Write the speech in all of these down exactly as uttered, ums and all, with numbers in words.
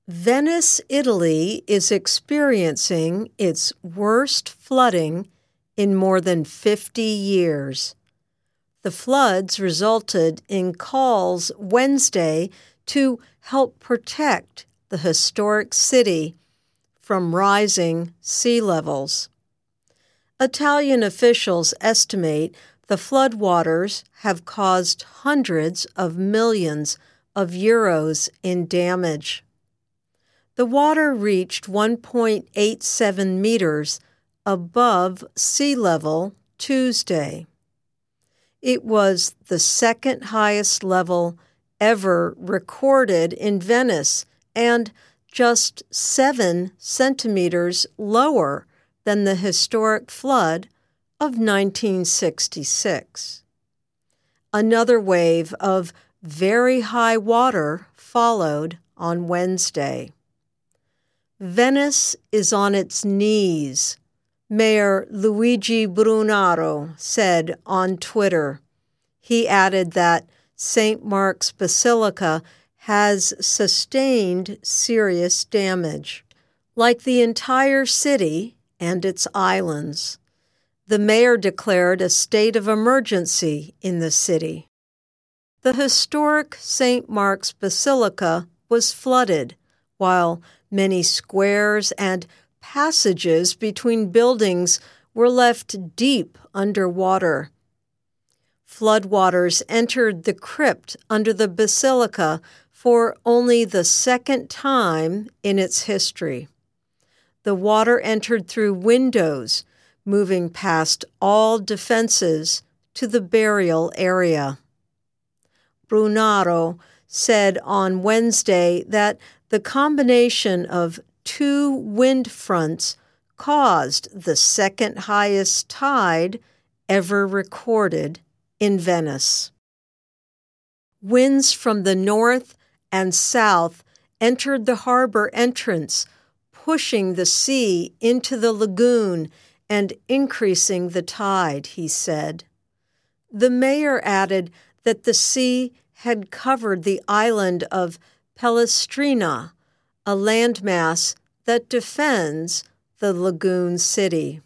Venice, Italy is experiencing its worst flooding in more than fifty years. The floods resulted in calls Wednesday to help protect the historic city from rising sea levels. Italian officials estimate the floodwaters have caused hundreds of millions of euros in damage. The water reached one point eight seven meters above sea level Tuesday. It was the second highest level ever recorded in Venice and just seven centimeters lower than the historic flood of nineteen sixty-six. Another wave of very high water followed on Wednesday. Venice is on its knees, Mayor Luigi Brunaro said on Twitter. He added that Saint Mark's Basilica has sustained serious damage. Like the entire city and its islands, the mayor declared a state of emergency in the city. The historic Saint Mark's Basilica was flooded, while many squares and passages between buildings were left deep underwater. Floodwaters entered the crypt under the basilica for only the second time in its history. The water entered through windows, moving past all defenses to the burial area. Brunaro said on Wednesday that the combination of two wind fronts caused the second highest tide ever recorded in Venice. Winds from the north and south entered the harbor entrance, pushing the sea into the lagoon and increasing the tide, he said. The mayor added that the sea had covered the island of Pellestrina, a landmass that defends the lagoon city.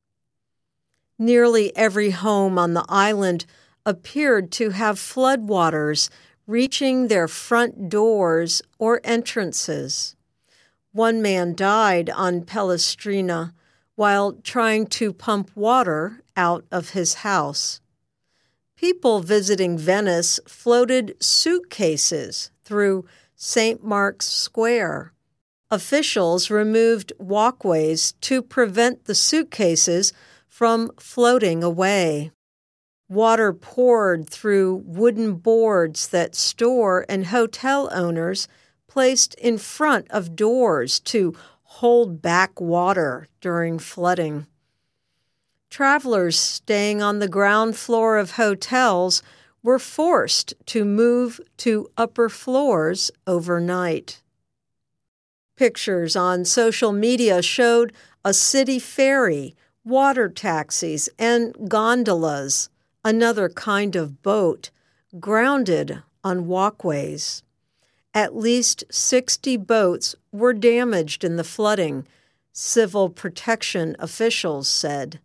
Nearly every home on the island appeared to have floodwaters reaching their front doors or entrances. One man died on Pellestrina while trying to pump water out of his house. People visiting Venice floated suitcases through Saint Mark's Square. Officials removed walkways to prevent the suitcases from floating away. Water poured through wooden boards that store and hotel owners placed in front of doors to hold back water during flooding. Travelers staying on the ground floor of hotels were forced to move to upper floors overnight. Pictures on social media showed a city ferry, water taxis, and gondolas, another kind of boat, grounded on walkways. At least sixty boats were damaged in the flooding, civil protection officials said.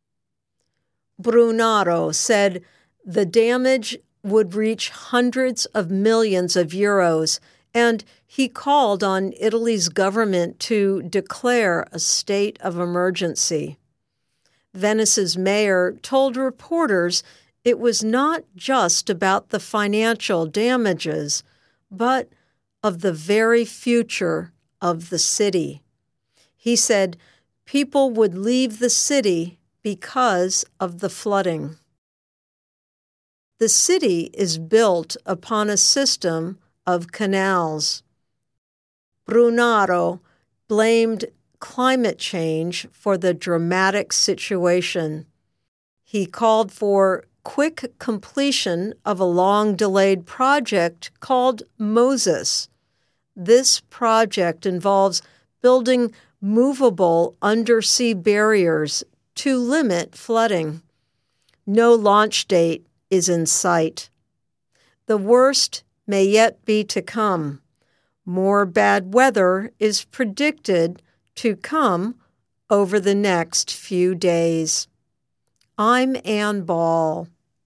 Brunaro said the damage would reach hundreds of millions of euros, and he called on Italy's government to declare a state of emergency. Venice's mayor told reporters it was not just about the financial damages, but of the very future of the city. He said people would leave the city because of the flooding. The city is built upon a system of canals. Brunaro blamed climate change for the dramatic situation. He called for quick completion of a long-delayed project called Moses. This project involves building movable undersea barriers to limit flooding. No launch date is in sight. The worst may yet be to come. More bad weather is predicted to come over the next few days. I'm Ann Ball.